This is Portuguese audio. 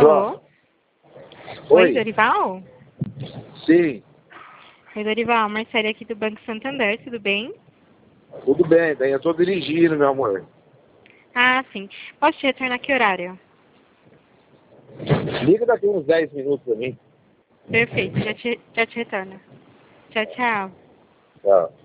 Alô? Oi, Oi. Dorival? Sim, Oi, Dorival. Marcele aqui do Banco Santander, tudo bem? tudo bem, eu tô dirigindo, meu amor. Ah, sim. Posso te retornar que horário? Liga daqui uns 10 minutos pra mim. Perfeito, já te retorno. Tchau, tchau. Tá.